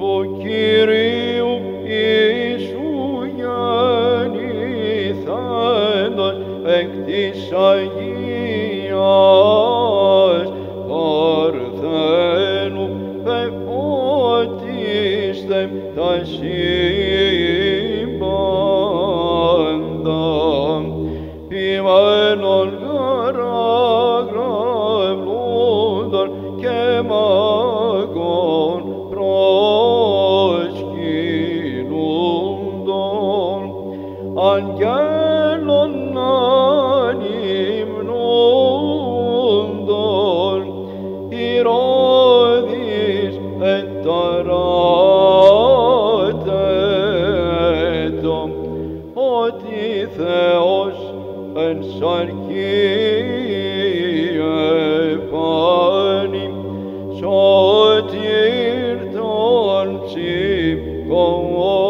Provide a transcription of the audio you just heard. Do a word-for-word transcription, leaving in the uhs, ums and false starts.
του Κυρίου Ιησού γεννηθέντος εκ της Αγίας Παρθένου πεπότιστε τα σύμπαντα, ποιμένον γαραγραυλούνταν και μάγων προσκυνούνταν, αγγέλων ανυμνούνταν, Ηρώδης εταράτετο, ότι Θεός εν σαρκή επάνει, σωτήρ των ψυχών